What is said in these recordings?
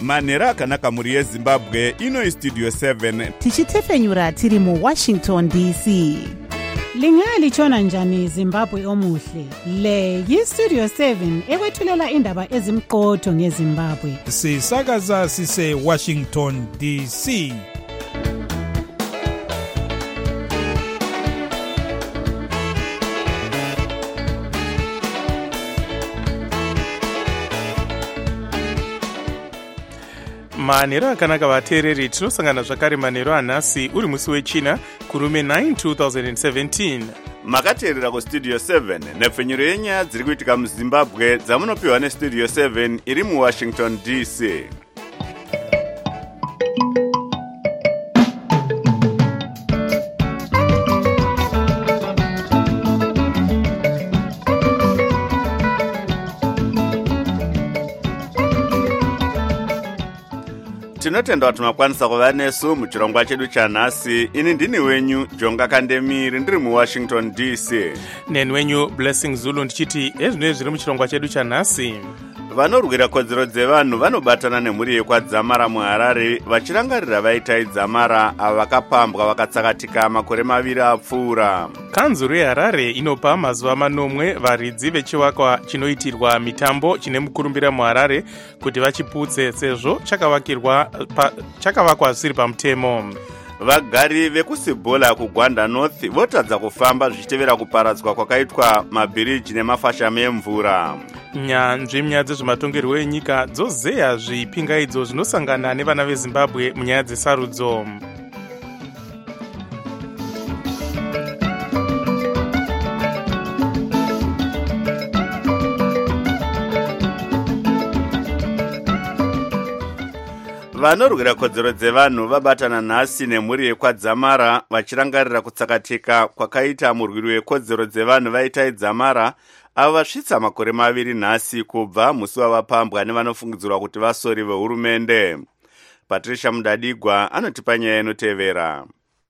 manhero akanaka muri yezimbabwe. Ino Studio 7 tichitefenyura tiri mu Washington DC. Lingalitshona njani Zimbabwe omuhle? Le yi-Studio 7 ekwethulela indaba ezimqotho ngeZimbabwe. Sisakaza sise Washington DC. Manhero akanaka vateereri, tinosangana zvakare manhero anhasi uri musi wechina kurume 9 2017. makateerera kuStudio 7 nepfenyuro yenyaya dziri kuitika muZimbabwe dzamunopiwa neStudio 7 iri muWashington DC. Tinotenda kuti makwanisa kuva nesu muchirongwa chedu chanhasi. Ini ndini wenyu Jonga Kandemiri ndiri muWashington DC. Neni wenyu Blessing Zulu ndichiti ezvinenge zviri muchirongwa chedu chanhasi. Vanorwira kodzero dzevanhu vanobatana nemhuri yekwadzamara muHarare vachirangarira vaitai dzamara ava vakapambwa vakatsakatika makore 2 apfuura. Kanzuru yeHarare inopa mazuva 9 varidzi vechivakwa chinoitirwa mitambo chine mukurumbira muHarare kuti vachiputse sezvo chakavakwa zvisiri pamutemo. Vagari vekuSibola kuGwanda North votadza kufamba zvichitevera kuparadzwa kwakaitwa mabhiriji nemafashame emvura. Nyanzvi munyaya dzezvematongerwo enyika dzozeya zvipingaidzo zvinosangana nevana veZimbabwe munyaya dzesarudzo. Vanorwira kodzero dzevanhu vabatana nhasi nemhuri yekwadzamara vachirangarira kutsakatika kwakaita murwiri wekodzero dzevanhu vaitai dzamara avo vasvitsa makore 2 nhasi kubva musi wavapambwa nevanofungidzirwa kuti vasori vehurumende. Patricia Mudadigwa anotipa nyaya inotevera.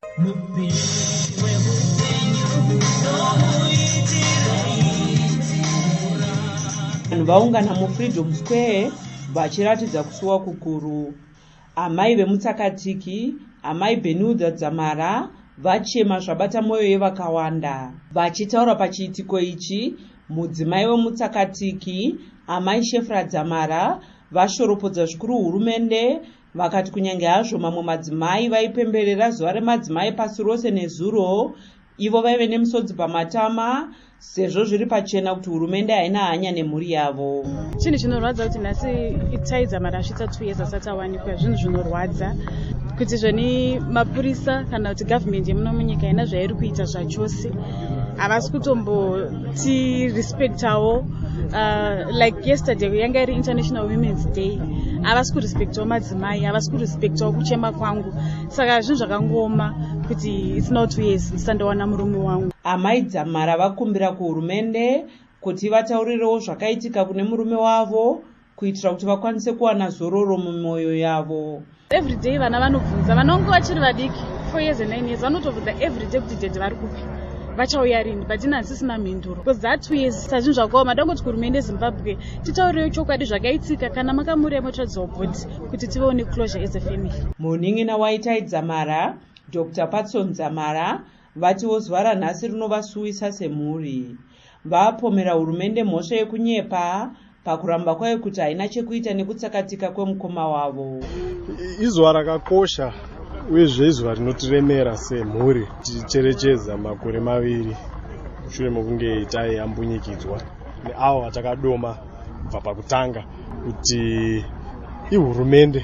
Vanhu vaungana muFreedom Square vachiratidza kusuwa kukuru. Amai vemutsakatiki, amai Benudha Dzamara vachema zvabata mwoyo yevakawanda. Vachitaura pachiitiko ichi, mudzimai wemutsakatiki, amai Shefra Dzamara vashoropodza zvikuru hurumende, vakati kunyange hazvo mamwe madzimai vaipemberera zuva remadzimai pasi rose nezuro, ivo vaive nemusodzi pamatama sezvo zviri pachena kuti hurumende haina hanya nemhuri yavo. Chinhu chinorwadza kuti nhasi Itai Dzamara asvitsa 2 years asati awanikwa, zvinhu zvinorwadza kuti zvoni mapurisa kana kuti gavhmendi yemuno munyika haina zvairi kuita zvachose. Havasi kutomboti respectawo like yesterday yanga iri International Women's Day. Havasi kurespectawo madzimai, havasi kurespectawo kuchema kwangu. Saka zvinhu zvakangoma kuti it's not 2 years ndisandowana murume wangu. Amai Dzamara vakumbira kuhurumende kuti vataurirewo zvakaitika kune murume wavo kuitira kuti vakwanise kuwana zororo mumwoyo yavo. Everyday vana vanobvunza, vanongo vachiri vadiki 4 years and 9 years vanotobvunza everyday kuti dhedhe vari kupi, vachauya rini, but hatisina mhinduro because that 2 years sazvinhu zvakaoma. Ndangoti kurumende Zimbabwe titaurirewo chokwadi zvakaitika kana makamuri emotoradzawo bhodhi kuti tivewo closure as a family. Munin'ina waItai Dzamara Dr. Patson Dzamara vatiwo zuva ranhasi rinovasuwisa semhuri. Vapomera hurumende mhosva yekunyepa pakuramba kwayo kuti haina chekuita nekutsakatika kwemukoma wavo. Izuva rakakosha uyezve izuva rinotiremera semhuri tichicherechedza makore 2 mushure mokunge Itai ambunyikidzwa neavo vatakadoma kubva pakutanga kuti ihurumende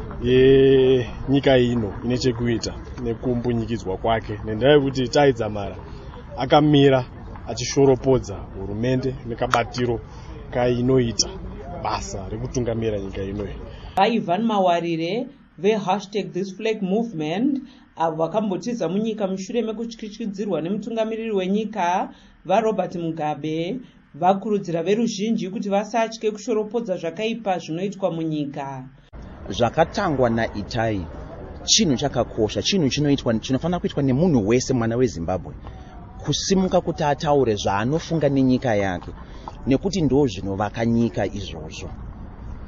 yenyika ino ine chekuita nekumbunyikidzwa kwake, nendaa yekuti Itai Dzamara akamira achishoropodza hurumende nekabatiro kainoita basa rekutungamira nyika inoyi. Ivan Mawarire #ThisFlag Movement avo vakambotiza munyika mushure mekutyityidzirwa nemutungamiriri wenyika vaRobert Mugabe vakurudzira veruzhinji kuti vasatye kushoropodza zvakaipa zvinoitwa munyika. Zvakatangwa naItai chinhu chakakosha, chinhu chinofanira kuitwa nemunhu wese mwana weZimbabwe, kusimuka kuti ataure zvaanofunga nenyika yake, nekuti ndo zvinovaka nyika izvozvo.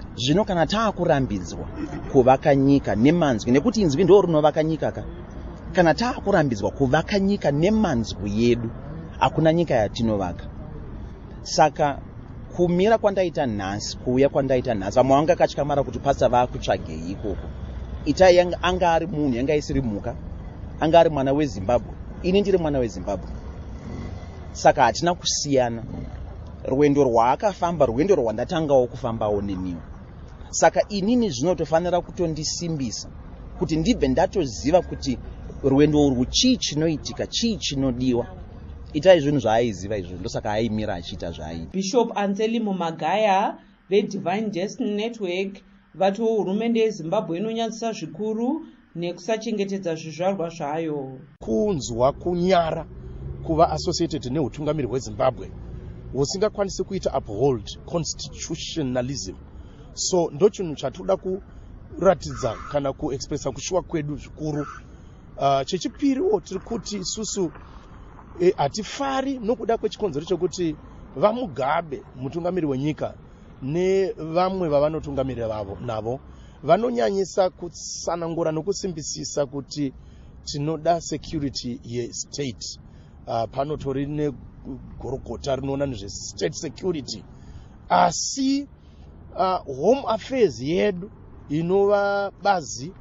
Zvino kana taakurambidzwa kuvaka nyika nemanzwi, nekuti inzwi ndo rinovaka nyika ka, kana taakurambidzwa kuvaka nyika nemanzwi yedu, hakuna nyika yatinovaka. Saka kumira kwandaita nhasi, kuuya kwandaita nhasi, vamwe vanga katyamara kuti pasa vakutsvagei ikoko. Itai anga ari munhu, yanga isiri mhuka, anga ari mwana weZimbabwe, ini ndiri mwana weZimbabwe. Saka hatina kusiyana. Rwendo rwaakafamba, rwendo rwandatangawo kufambawo neniwo. Saka inini zvinotofanira kutondisimbisa kuti ndibve ndatoziva kuti rwendo urwu chii chinoitika, chii chinodiwa. Itai zvinhu zvaaiziva izvozvo, ndosaka aimira achiita zvaaita. Bishop Anselmo Magaya veDivine Destiny Network vatiwo hurumende yeZimbabwe inonyadzisa zvikuru nekusachengetedza zvizvarwa zvayo. Kunzwa kunyara kuva associated neutungamiri hweZimbabwe husingakwanisi kuita uphold constitutionalism. So ndo chinhu chatoda kuratidza kana kuexpressa kushuwa kwedu zvikuru. Chechipiriwo tiri kuti isusu hatifari nokuda kwechikonzero chekuti vaMugabe mutungamiri wenyika nevamwe vavanotungamirira navo vanonyanyisa kutsanangura nokusimbisisa kuti tinoda security yestate. Panotori negorogota rinoona nezvestate security, asi home affairs yedu inova bazi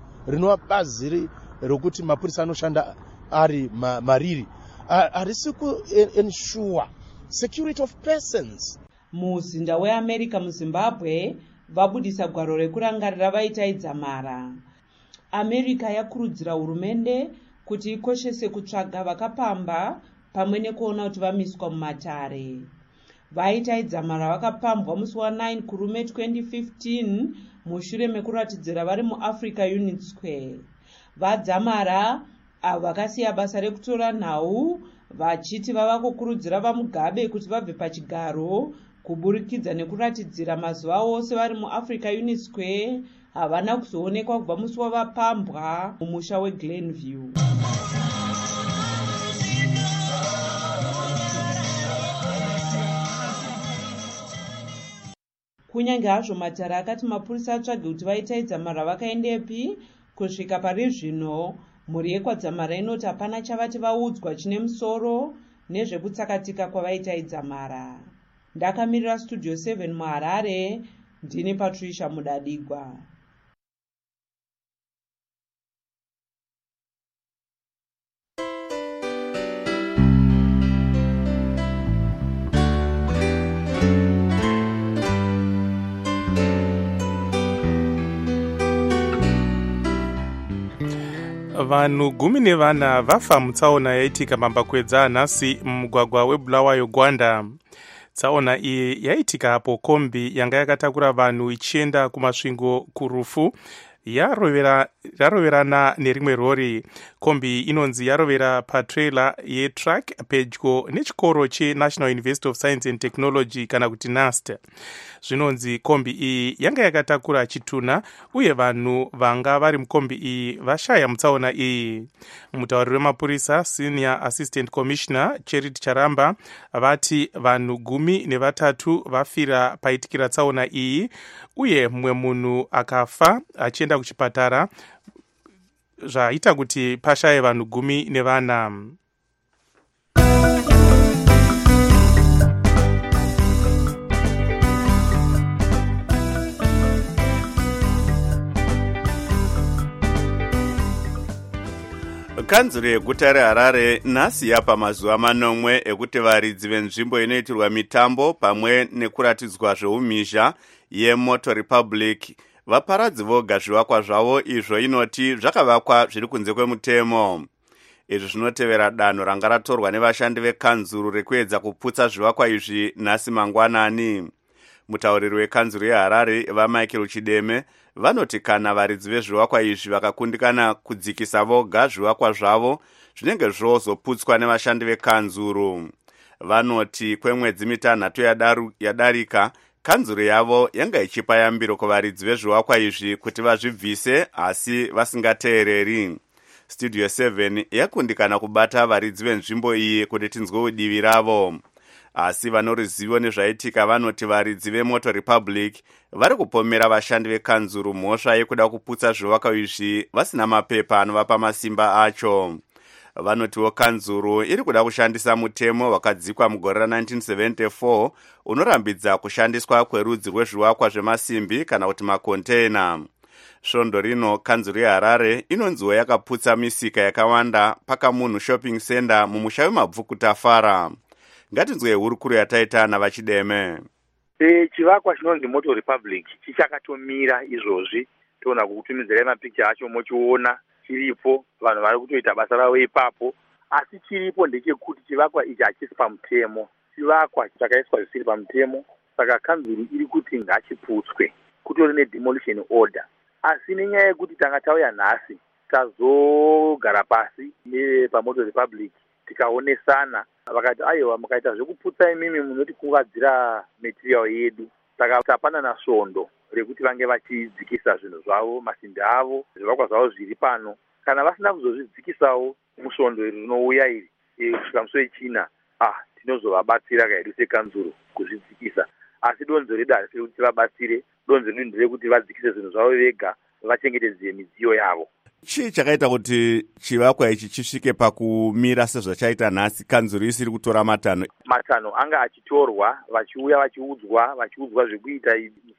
rokuti mapurisa anoshanda ari mariri harisi kuensure security of persons. Muzinda weAmerica muZimbabwe vabudisa gwaro rekurangarira vaitaidzamara. America yakurudzira hurumende kuti ikoshese kutsvaga vakapamba pamwe nekuona kuti vamiswa mumatare. Vaitaidzamara vakapambwa musi wa9 Kurume 2015 mushure mekuratidzira vari muAfrica Unity Square. VaDzamara avo vakasiya basa rekutora nhau vachiti vava kukurudzira vaMugabe kuti vabve pachigaro kuburikidza nekuratidzira mazuva ose vari muAfrica Unity Square havana kuzoonekwa kubva musi wavapambwa mumusha weGlenview. Kunyange hazvo matare akati mapurisa atsvage kuti vaitaidzamara vakaendepi, kusvika pari zvino mhuri yekwadzamara inoti hapana chavati vaudzwa chine musoro nezvekutsakatika kwavaitaidzamara. Ndakamirira Studio 7 muHarare, ndini Patricia Mudadigwa. Vanhu 14 vafa mutsaona yaitika mambakwedza nhasi mumugwagwa weBulawayo Gwanda. Tsaona iyi yaitika hapo kombi yanga yakatakura vanhu ichienda kumasvingo kurufu yaroverana nerimwe rori. Kombi inonzi yarovera patrailer yetrack pedyo nechikoro cheNational University of Science and Technology kana kuti NUST. Zvinonzi kombi iyi yanga yakatakura chituna uye vanhu vanga vari mukombi iyi vashaya mutsaona iyi. Mutauriri wemapurisa Senior Assistant Commissioner Charity Charamba vati vanhu 13 vafira paitikira tsaona iyi uye mumwe munhu akafa achienda kuchipatara zvaita kuti pashaye vanhu 14. Kanzuro yeguta reHarare nhasi yapa mazuva 9 ekuti varidzi venzvimbo inoitirwa mitambo pamwe nekuratidzwa zveumhizha yeMoto Republic vaparadzi voga zvivakwa zvavo izvo inoti zvakavakwa zviri kunze kwemutemo. Izvi zvinotevera danho ranga ratorwa nevashandi vekanzuro rekuedza kuputsa zvivakwa izvi nhasi mangwanani. Mutauriri wekanzuro yeHarare vaMichael Chideme vanoti kana varidzi vezvivakwa izvi vakakundikana kudzikisa voga zvivakwa zvavo zvinenge zvozoputswa nevashandi vekanzuro. Vanoti kwemwedzi 3 yadarika kanzuro yavo yanga ichipa yambiro kuvaridzi vezvivakwa izvi kuti vazvibvise asi vasingateereri. Studio 7 yakundikana kubata varidzi venzvimbo iyi kuti tinzwe udivi ravo. asi vanorizivo nezvaitika vanoti varidzi veMoto Republic vari kupomera vashandi vekanzuru mhosva yekuda kuputsa zvivakwa izvi vasina mapepa anovapa masimba acho. Vanotiwo kanzuru iri kuda kushandisa mutemo wakadzikwa mugore ra1974 unorambidza kushandiswa kwerudzi rwezvivakwa zvemasimbi kana kuti makonteina. Svondo rino kanzuru yeHarare inonziwo yakaputsa misika yakawanda pakamunhu shopping center mumusha wemabvuku Tafara. Ngatinzwe hurukuru yataita navachideme. Chivakwa chinonzi Moto Republic chichakatomira izvozvi, toona kutumidzira mapikicha acho mochiona chiripo, vanhu vari kutoita basa ravo ipapo, asi chiripo ndechekuti chivakwa ichi hachisi pamutemo. Chivakwa chakaiswa zvisiri pamutemo, saka kanzuru iri kuti ngachiputswe, kutori nedemolition order. Asi nenyaya yekuti tanga tauya nhasi tazogara pasi nepaMoto Republic tikaonesana, vakati aiwa mukaita zvekuputsa imimi munotikuvadzira material yedu, saka tapana nasvondo rekuti vange vachidzikisa zvinhu zvavo, masimbi avo, zvivakwa zvavo zviri pano. Kana vasina kuzozvidzikisawo musvondo iri rinouya iri kusvika musi wechina, tinozovabatsira kaidu sekanzuru kuzvidzikisa. Asi donzo redu harisi kuti vabatsire, donzo redu nderekuti vadzikise zvinhu zvavo vega, vachengetedze midziyo yavo. Chii chakaita kuti chivakwa ichi chisvike pakumira sezvachaita nhasi, kanzuru isiri kutora matanho? Matanho anga achitorwa, vachiuya vachiudzwa zvekuita,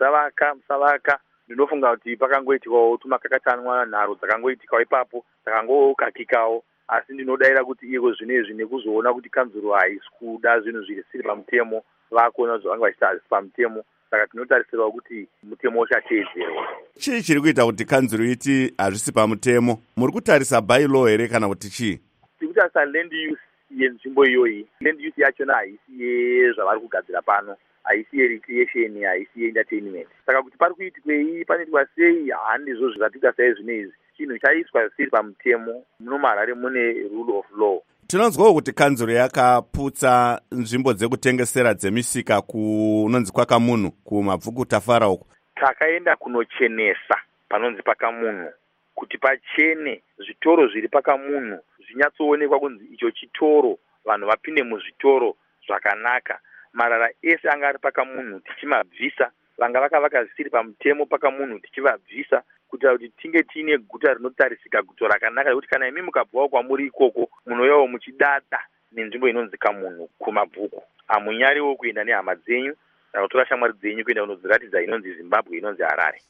musavaka. Ndinofunga kuti pakangoitikawo tumakakatanwa nharo dzakangoitikawo ipapo, dzakangokakikawo. Asi ndinodayira kuti iko zvinezvi nekuzoona kuti kanzuru haisi kuda zvinhu zvisiri pamutemo, vakuona kuti vanga vachiita hazisi pamutemo, saka tinotarisirawo kuti mutemo uchateedzerwa. Chii chiri kuita kuti kanzuru iti hazvisi pamutemo? Muri kutarisa bylaw here kana kuti chii? Tiri kutarisa land use yenzvimbo iyoyi. Land use yachona haisi yezvavari kugadzira pano, haisi yerecreation, haisi yeentertainment. Saka kuti pari kuitwei, panoitwa sei, handizvo zvataita saizvinezvi. Chinhu chaiswa zvisiri pamutemo. Muno muHarare mune rule of law. Tinonzwawo kuti kanzuru yakaputsa nzvimbo dzekutengesera dzemisika kunonzi kwakamunhu kumabvuku Tafara uko. Takaenda kunochenesa panonzi pakamunhu kuti pachene, zvitoro zviri pakamunhu zvinyatsoonekwa kunzi icho chitoro, vanhu vapinde muzvitoro zvakanaka. Marara ese anga ari pakamunhu tichimabvisa, vanga vakavaka zvisiri pamutemo pakamunhu tichivabvisa, kuitira kuti tinge tiine guta rinotarisika, guta rakanaka, kuti kana imi mukabvawo kwamuri ikoko munouyawo muchidada nenzvimbo inonzi kamunhu kumabvuku. Hamunyariwo kuenda nehama dzenyu kana kutora shamwari dzenyu kuenda kunodziratidza inonzi Zimbabwe, inonzi Harare.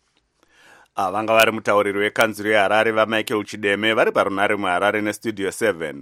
Vanga vari mutauriri wekanzuru yeHarare vaMichael Chideme vari parunare muHarare nestudio 7.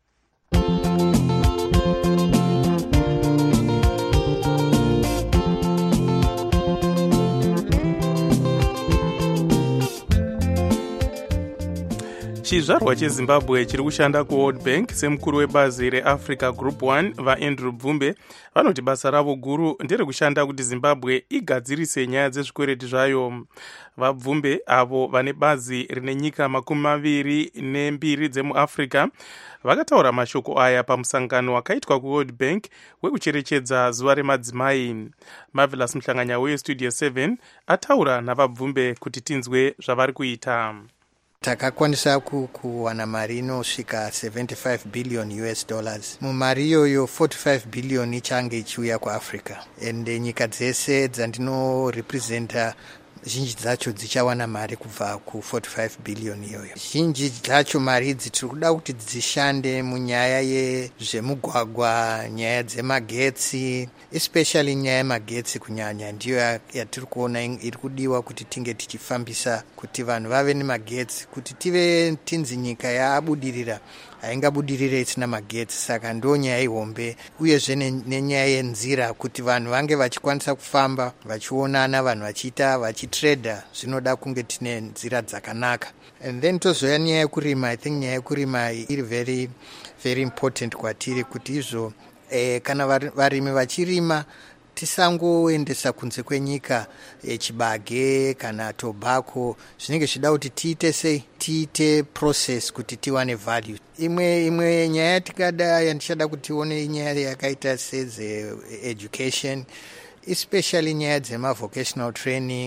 Chizvarwa cheZimbabwe chiri kushanda kuWorld Bank semukuru webazi reAfrica Group 1 vaAndrew Bvumbe vanoti basa ravo guru nderekushanda kuti Zimbabwe igadzirise nyaya dzezvikwereti zvayo. VaBvumbe avo vane bazi rine nyika 22 dzemuAfrica vakataura mashoko aya pamusangano wakaitwa kuWorld Bank wekucherechedza zuva remadzimai. Marvelous Mhlanganya weStudio 7 ataura navaBvumbe kuti tinzwe zvavari kuita. Takakwanisa kuwana mari inosvika 75 billion US dollars. Mumari iyoyo 45 billion ichange ichiuya kuAfrica. Ende nyika dzese dzandinorepresenta zhinji dzacho dzichawana mari kubva ku45 billion iyoyo. Zhinji dzacho mari idzi tiri kuda kuti dzishande munyaya yezvemugwagwa, nyaya dzemagetsi, especially nyaya yemagetsi kunyanya ndiyo yatiri kuona iri kudiwa kuti tinge tichifambisa kuti vanhu vave nemagetsi, kuti tive tinzi nyika yabudirira haingabudirire isina magetsi. Saka ndo nyaya ihombe, uyezve nenyaya yenzira kuti vanhu vange vachikwanisa kufamba vachionana, vanhu vachitreda, zvinoda kunge tine nzira dzakanaka. And then tozoya nyaya yekurima. I think nyaya yekurima iri very very important kwatiri, kuti izvo kana varimi vachirima tisangoendesa kunze kwenyika yechibage kana tobacco. Zvinenge zvida kuti tiite sei, tiite process kuti tiwane value. Imwe nyaya yandichada kuti tione inyaya yakaita seze education, especially nyaya dzema vocational training.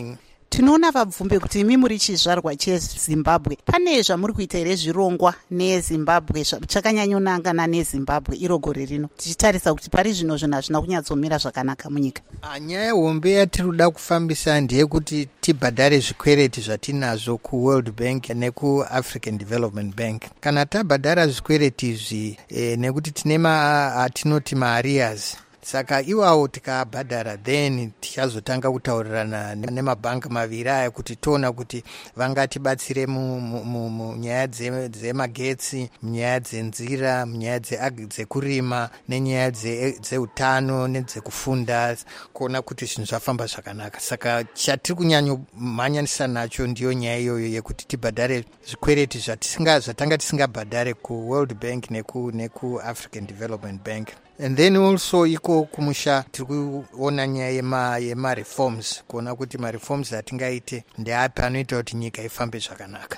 tinoona vabvumbe kuti imi muri chizvarwa chezimbabwe. Pane zvamuri kuita here zvirongwa nezimbabwe chakanyanyonangana nezimbabwe iro gore rino, tichitarisa kuti pari zvino zvinhu hazvina kunyatsomira zvakanaka munyika? Nyaya hombe yatiri kuda kufambisa ndeyekuti tibhadhare zvikwereti zvatinazvo kuWorld Bank nekuAfrican Development Bank. Kana tabhadhara zvikwereti izvi nekuti tine atinoti maarrears, saka iwawo tikabhadhara then tichazotanga kutaurirana nemabhanki maviri aya kuti toona kuti vangatibatsire munyaya dzemagetsi, munyaya dzenzira, munyaya dzekurima nenyaya dzeutano nedzekufunda, kuona kuti zvinhu zvafamba zvakanaka. Saka chatiri kunyanyomhanyanisa nacho ndiyo nyaya iyoyo yekuti tibhadhare zvikwereti zvatanga tisingabhadhare kuWorld Bank nekuAfrican Development Bank. And then also iko kumusha tiri kuona nyaya yema-reforms, kuona kuti ma-reforms atingaite ndeapi anoita kuti nyika ifambe zvakanaka.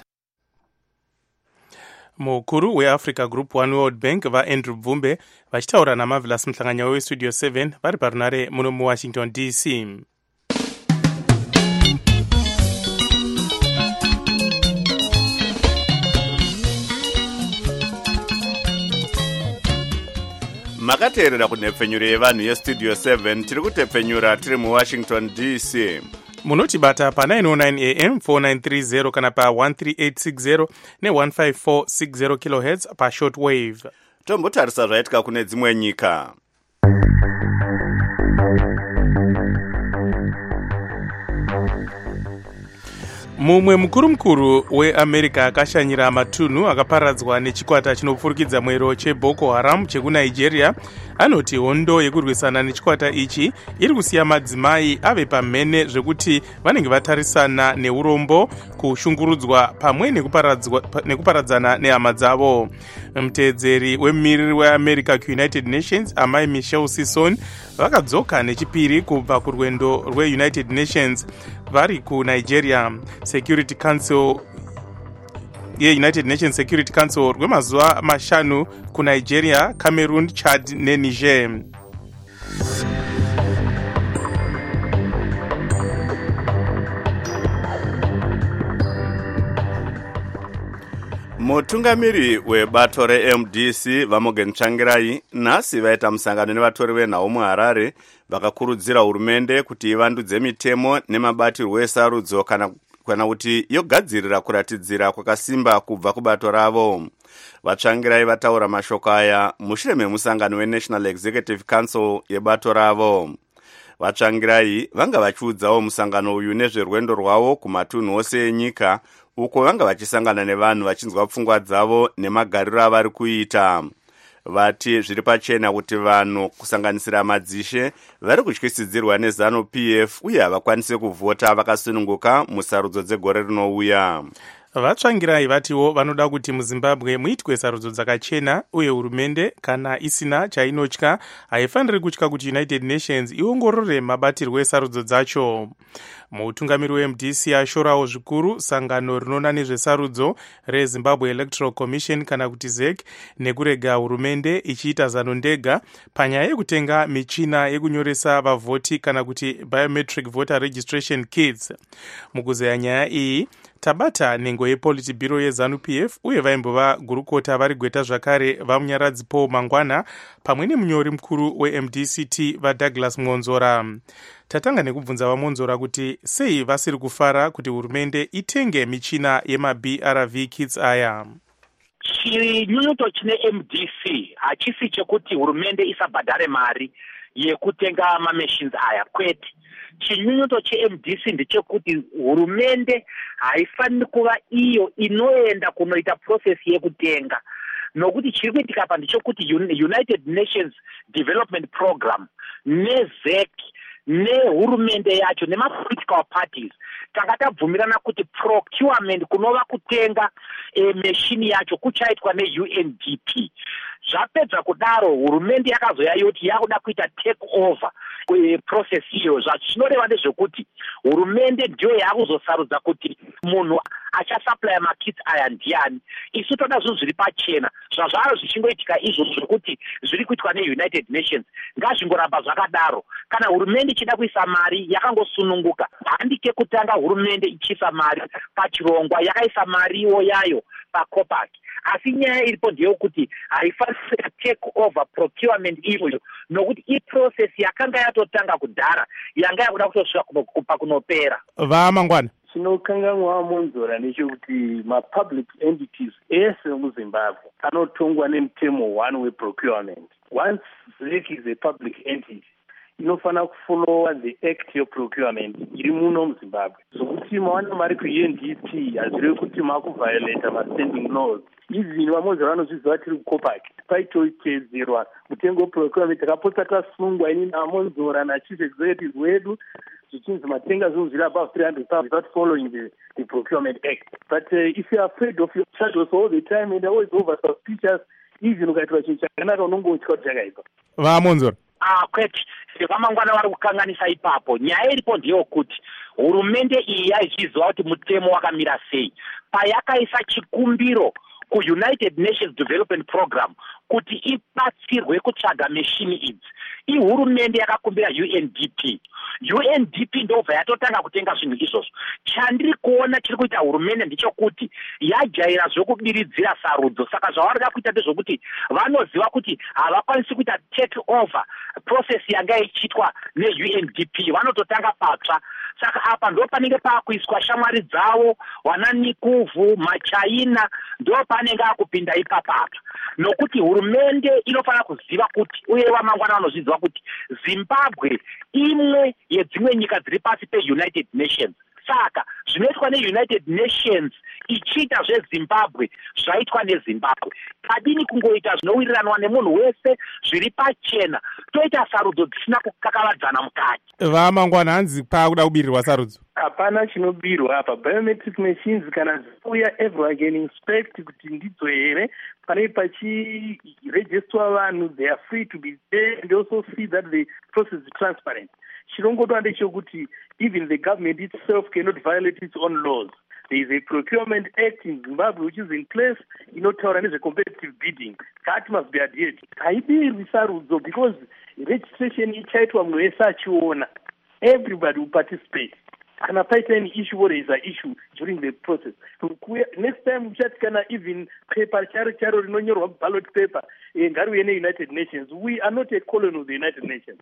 Mukuru weAfrica Group One World Bank vaAndrew Bvumbe vachitaura naMarvelous Mhlanganya weStudio 7 vari parunare muno muWashington DC. Makateerera kunhepfenyuro yevanhu yeStudio 7 tiri kutepfenyura tiri muWashington DC. Munotibata pa 909 AM 4930 kana pa 13860 ne15460 kHz pa shortwave. Tombotarisa zvaitika kune dzimwe nyika. Mumwe mukuru weAmerica akashanyira matunhu akaparadzwa nechikwata chinopfurikidza mwero cheBoko Haram chekunigeria anoti hondo yekurwisana nechikwata ichi iri kusiya madzimai ave pamhene zvekuti vanenge vatarisana neurombo, kushungurudzwa pamwe nekuparadzana nehama dzavo. Mutedzeri wemumiriri weAmerica kuUnited Nations amai Michelle Sisson vakadzoka nechipiri kubva kurwendo rweUnited Nations vari kuNigeria. Security Council yeUnited Nations Security Council rwemazuva mashanu kuNigeria, Cameroon, Chad neNiger. Mutungamiri webato reMDC Vamogen Tsvangirai nhasi vaita musangano nevatori venhau muHarare vakakurudzira hurumende kuti ivandudze mitemo nemabatirwo esarudzo kana kuti yogadzirira kuratidzira kwakasimba kubva kubato ravo. Vatsvangirai vataura mashoko aya mushure memusangano weNational Executive Council yebato ravo. Vatsvangirai vanga vachiudzawo musangano uyu nezverwendo rwavo kumatunhu ose enyika uko vanga vachisangana nevanhu vachinzwa pfungwa dzavo nemagariro avari kuita. Vati zviri pachena kuti vanhu kusanganisira madzishe vari kutyisidzirwa nezanu PF uye havakwanise kuvhota vakasununguka musarudzo dzegore rinouya. Vatsvangirai vatiwo vanoda kuti muZimbabwe muitwe sarudzo dzakachena uye hurumende kana isina chainotya haifaniri kutya kuti United Nations iongorore mabatirwo esarudzo dzacho. Mutungamiri weMDC ashorawo zvikuru sangano rinoona nezvesarudzo reZimbabwe Electoral Commission kana kuti ZEC nekurega hurumende ichiita zano ndega panyaya yekutenga michina yekunyoresa vavhoti kana kuti biometric voter registration kits. Mukuzeya nyaya iyi tabata nhengo yePolitburo yeZanu PF uye vaimbova gurukota vari gweta zvakare vamunyaradzi Paul Mangwana pamwe nemunyori mukuru weMDCT vaDouglas Mwonzora. Tatanga nekubvunza vaMwonzora kuti sei vasiri kufara kuti hurumende itenge michina yemaBRV kits aya. Chinyunyuto chine MDC hachisi chekuti hurumende isabhadhare mari yekutenga mamachines aya, kwete. Chinyunyuto cheMDC ndechekuti hurumende haifaniri kuva iyo inoenda kunoita process yekutenga. Nokuti chiri kuitika apa ndechekuti United Nations Development Program neZEC nehurumende yacho nemapolitical parties tanga tabvumirana kuti procurement kunova kutenga machine yacho kuchaitwa neUNDP. zvapedza kudaro hurumende yakazoya yoti yakuda kuita take over process iyo. Zvinoreva ndezvekuti hurumende ndiyo yakuzosarudza kuti munhu achasupply makits aya ndiani. Isu toda zvinhu zviri pachena zvazvaro zvichingoitika izvozvo zvekuti zviri kuitwa neUnited Nations ngazvingoramba zvakadaro. Kana hurumende ichida kuisa mari yakangosununguka, handi kekutanga hurumende ichiisa mari pachirongwa yakaisa mariwo yayo paCOPAC. Asi nyaya iripo ndeyekuti haifaniri take over procurement iyoyo nokuti iprocess yakanga yatotanga kudhara yanga yakuda kutosvika kupa kunopera. Vamangwana chinokanganwa Monzora ndechekuti mapublic entities ese muZimbabwe anotongwa nemutemo one weprocurement. Once ZEC is a public entity, inofana kufollowa the act yeprocurement iri muno muZimbabwe. Zokuti mawana mari kuUNDP hazvirevi kuti makuviolata mastanding laws. Even vamonzora vanozviziva tiri kuCOPAC paitotedzerwa mutengo weprocurement takapota tasungwa ini namonzora nachief executive wedu zvichinzi matenga zvinhu zviri above 300,000 without following the procurement act. But if you are afraid of your shadows all the time and always over suspicious, even ukaitwa chinhu chakanaka unongotya kuti chakaipa. Vamonzora kwete vamangwana vari kukanganisa ipapo. Nyaya iripo ndeyekuti hurumende iyi yaichiziva kuti mutemo wakamira sei payakaisa chikumbiro kuUnited Nations Development Program kuti ibatsirwe kutsvaga meshini idzi. Ihurumende yakakumbira UNDP. UNDP ndobva yatotanga kutenga zvinhu izvozvo. Chandiri kuona chiri kuita hurumende ndechekuti yajaira zvokubiridzira sarudzo. Saka zvavarida kuita ndezvokuti vanoziva kuti havakwanisi kuita take over process yanga ichiitwa neUNDP. Vanototanga patsva. Saka apa ndo panenge pakuiswa shamwari dzavo wananikuvu machaina ndo panenge akupinda ipapapa. Nokuti hurumende inofana kuziva kuti uye vamangwana vanozviziva kuti Zimbabwe imwe yedzimwe nyika dziri pasi peUnited Nations. Saka zvinoitwa neUnited Nations ichiita zveZimbabwe zvaitwa neZimbabwe. Padini kungoita zvinowiriranwa nemunhu wese zviri pachena toita sarudzo dzisina kukakavadzana mukati. Vamangwana hanzi pakuda kubirirwa sarudzo. Hapana chinobirwa apa. Biometric machines kana dziuya everyone can inspect kuti ndidzo here pane pachirejistwa vanhu they are free to be there and also see that the process is transparent. Chirongotwa ndechekuti even the government itself cannot violate its own laws. There is a procurement act in Zimbabwe which is in place inotaura nezvecompetitive bidding. That must be adhered. Haibirwi sarudzo because registration ichaitwa munhu wese achiona. Everybody will participate. Kana paita any issue or is an issue during the process. Next time uchati kana even paper charo rinonyorwa ballot paper ngariuye neUnited Nations. We are not a colony of the United Nations.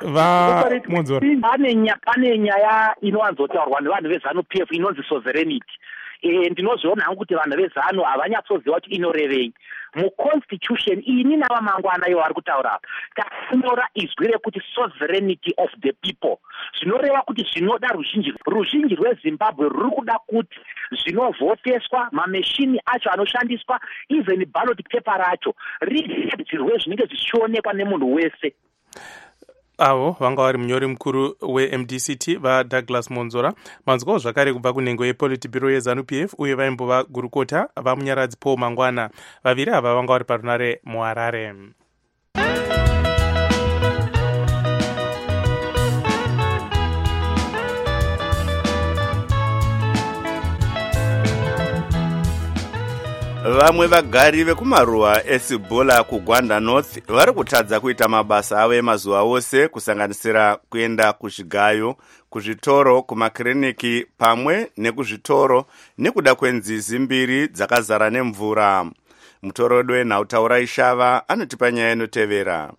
Pane nyaya inowanzotaurwa nevanhu veZANU-PF inonzi sovereignty. Ndinozviona hangu kuti vanhu vezanu havanyatsoziva kuti inorevei. Muconstitution ini navamangwana ivo vari kutaura takunyora izwi rekuti sovereignty of the people. Zvinoreva kuti zvinoda ruzhinji rweZimbabwe ruri kuda kuti zvinovhoteswa mameshini acho anoshandiswa even ballot paper racho rigadzirwe zvinenge zvichionekwa nemunhu wese. Avo vanga vari munyori mukuru weMDCT vaDouglas Monzora. Manzwawo zvakare kubva kunhengo yePolitburo yeZANU-PF uye vaimbova gurukota vamunyaradzi Paul Mangwana. Vaviri ava vanga vari parunare muHarare. Vamwe vagari vekumaruwa eSibola kuGwanda North vari kutadza kuita mabasa avo emazuva ose kusanganisira kuenda kuzvigayo, kuzvitoro, kumakiriniki pamwe nekuzvitoro nekuda kwenzizi mbiri dzakazara nemvura. Mutorodwe wenhautaura Ishava anotipa nyaya inotevera.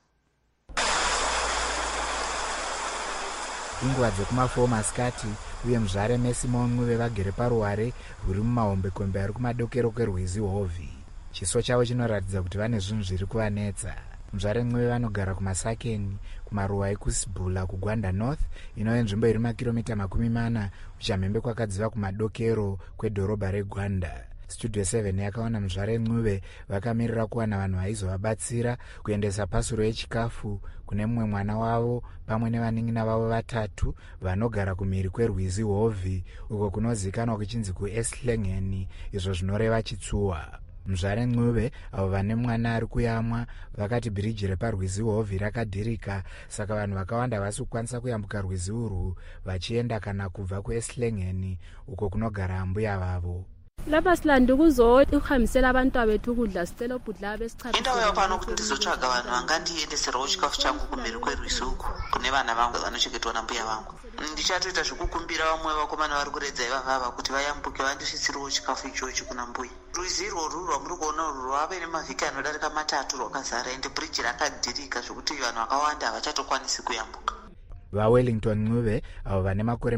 Inguva dzekumafour masikati uye muzvare mesimon mwe vagere paruware rwuri mumahombekombe ari kumadokero kwerwizi Hovhi. Chiso chavo chinoratidza kuti vane zvinhu zviri kuvanetsa. Muzvare mwe vanogara kumasakeni kumaruwa ekusibula kuGwanda North inove nzvimbo iri makiromita 40 uchamhembe kwakadziva kumadokero kwedhorobha reGwanda. Studio 7 yakaona muzvare mwe vakamirira kuwana vanhu vaizovabatsira kuendesa pasuro yechikafu kune mumwe mwana wavo pamwe nevaning'ina vavo vatatu vanogara kumhiri kwerwizi Hovhi uko kunozikanwa kuchinzi kuEslingeni, izvo zvinoreva chitsuwa. muzvare Ncube avo vane mwana ari kuyamwa vakati bhiriji reparwizi Hovhi rakadhirika, saka vanhu vakawanda havasi kukwanisa kuyambuka rwizi urwu vachienda kana kubva kuEshlingeni uko kunogara mbuya vavo. Lapha silanda ukuzohambisela abantwana bethu ukudla, sicela ubhudla besichaphile. Indauya pano kuti ndizotsvaga vanhu vangandiendeserawo chikafu changu kumhiri kwerwizi uku kune vana vangu vanochengetwa nambuya vangu. Ndichatoita zvekukumbira vamwe vakomana vari kuredza ivavava kuti vayambuke vandisvitsiriwo chikafu ichochi kuna mbuya. Rwizi irworwu rwamuri kuona urwu rwave nemavhiki anodarika 3 rwakazara ende bhiriji rakadhirika zvokuti vanhu vakawanda havachatokwanisi kuyambuka. VaWellington Ncube avo vane makore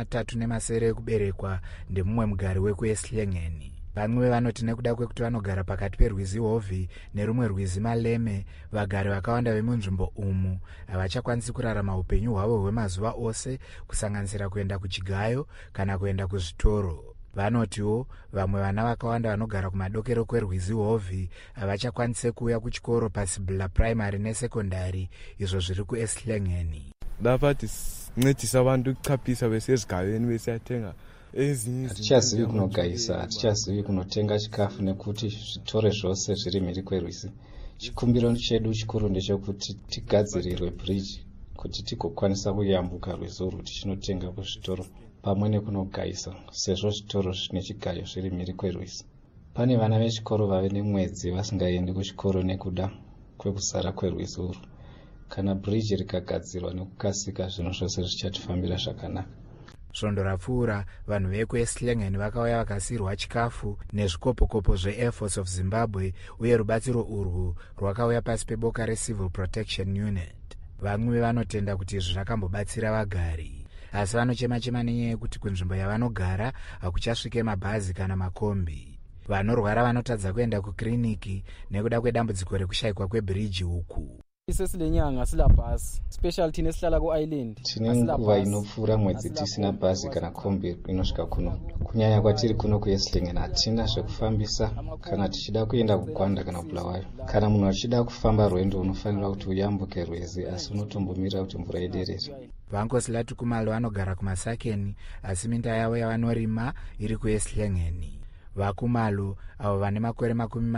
37 ekuberekwa ndemumwe mugari wekuEshlingeni. VaNcube vanoti nekuda kwekuti vanogara pakati perwizi Hovhi nerumwe rwizi Maleme, vagari vakawanda vemunzvimbo umu havachakwanisi kurarama upenyu hwavo hwemazuva ose, kusanganisira kuenda kuchigayo kana kuenda kuzvitoro. Vanotiwo vamwe vana vakawanda vanogara kumadokero kwerwizi Hovhi havachakwanisi kuuya kuchikoro paSibhula Primary nesekondari izvo zviri kuEshlingeni. Lapha tincedisa abantu ukuchaphisa besezigabeni besiyathenga ezinye. Hatichazivi kunogayisa, hatichazivi kunotenga chikafu nekuti zvitoro zvose zviri mhiri kwerwizi. Chikumbiro chedu chikuru ndechekuti tigadzirirwe bridge kuti tigokwanisa kuyambuka rwizi urwu tichinotenga kuzvitoro pamwe nekunogayisa, sezvo zvitoro zvine chigayo zviri mhiri kwerwizi. Pane vana vechikoro vave nemwedzi vasingaendi kuchikoro nekuda kwekusara kwerwizi urwu. Kana bridge rikagadzirwa nekukasika, zvinhu zvose zvichatifambira zvakanaka. Svondo rapfuura, vanhu vekuEshlingeni vakauya vakasirwa chikafu nezvikopokopo zveAir Force of Zimbabwe, uye rubatsiro urwu rwakauya pasi peboka reCivil Protection Unit. Vamwe vanotenda kuti izvi zvakambobatsira vagari, asi vanochema-chema nenyaya yekuti kunzvimbo yavanogara hakuchasvike mabhazi kana makombi. Vanorwara vanotadza kuenda kukiriniki nekuda kwedambudziko rekushayikwa kwebhiriji uku. Isesilenyanga sila bhasi special thina esihlala ku-island. Tine nguva inopfuura mwedzi tisina bhazi kana kombi inosvika kuno. Kunyanya kwatiri kuno kuEshlingeni hatina zvekufambisa kana tichida kuenda kuGwanda kana kuBulawayo. Kana munhu achida kufamba rwendo unofanira kuti uyambuke rwizi, asi unotombomirira kuti mvura iderere. Vankosila Tukumalo vanogara kuMasakeni, asi minda yavo yavanorima iri kuEshlingeni. VaKumalo avo vane makore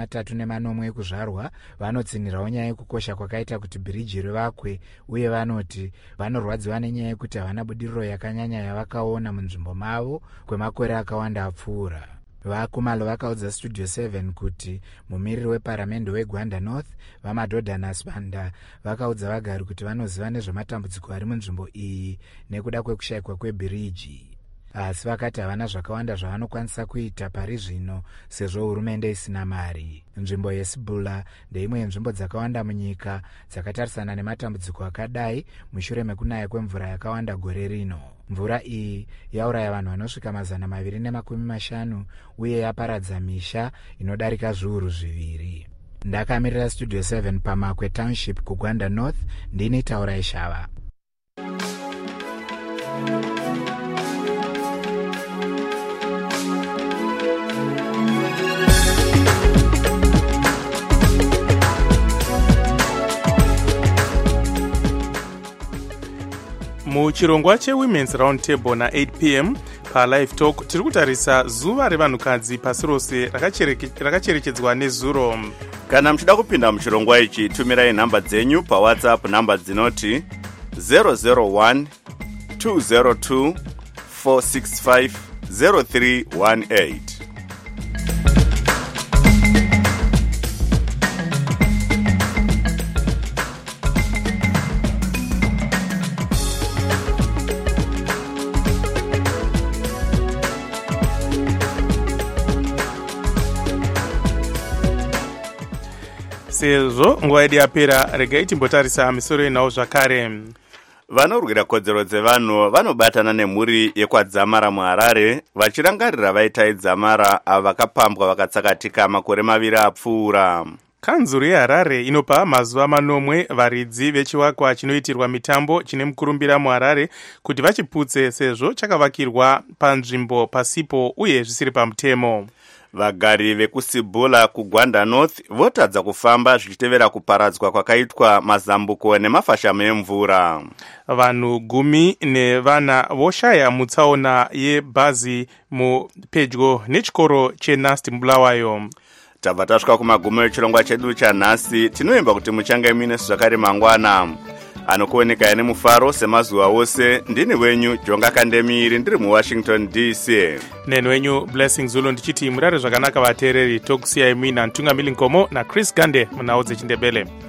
34 ekuzvarwa vanotsinirawo nyaya yekukosha kwakaita kuti bhiriji rivakwe, uye vanoti vanorwadziwa nenyaya yekuti havana budiriro yakanyanya yavakaona munzvimbo mavo kwemakore akawanda apfuura. VaKumalo vakaudza Studio 7 kuti mumiriri weparamende weGwanda North vaMadhodha naSibanda vakaudza vagari kuti vanoziva nezvematambudziko ari munzvimbo iyi nekuda kwekushayikwa kwebhiriji. Asi vakati havana zvakawanda zvavanokwanisa kuita pari zvino sezvo hurumende isina mari. Nzvimbo yeSibhula ndeimwe yenzvimbo dzakawanda munyika dzakatarisana nematambudziko akadai mushure mekunaya kwemvura yakawanda gore rino. Mvura iyi yauraya vanhu vanosvika 250 uye yaparadza misha inodarika zviuru 2. Ndakamirira Studio 7 paMakwe Township kuGwanda North, ndini Taurai Shava. Muchirongwa cheWomen's Round Table na 8 p.m. paLive Talk tiri kutarisa zuva revanhukadzi pasi rose rakacherechedzwa nezuro. Kana muchida kupinda muchirongwa ichi, tumirai nhamba dzenyu paWhatsApp, nhamba dzinoti 001 202 465 0318. Sezvo nguva yedu yapera, regai timbotarisa misoro inawo zvakare. Vanorwira kodzero dzevanhu vanobatana nemhuri yekwadzamara muHarare vachirangarira vaitai dzamara avo vakapambwa vakatsakatika makore 2 apfuura. Kanzuru yeHarare inopa mazuva 9 varidzi vechivakwa chinoitirwa mitambo chine mukurumbira muHarare kuti vachiputse sezvo chakavakirwa panzvimbo pasipo uye zvisiri pamutemo. Vagari vekuSibhula kuGwanda North votadza kufamba zvichitevera kuparadzwa kwakaitwa mazambuko nemafashamo emvura. Vanhu 10 nevana voshaya mutsaona yebhazi mupedyo nechikoro cheNasti muBulawayo. tabva tasvika kumagumo echirongwa chedu chanhasi. Tinoimba kuti muchange muine zvakare mangwana. Anokuonekai nemufaro semazuva ose. Ndini wenyu Jonga Kandemiri, ndiri muWashington DC. Neni wenyu Blessing Zulu ndichiti murare zvakanaka vateereri. Tokusiyai muina Ntungamiri Nkomo naChris Gande munhau dzechindebele.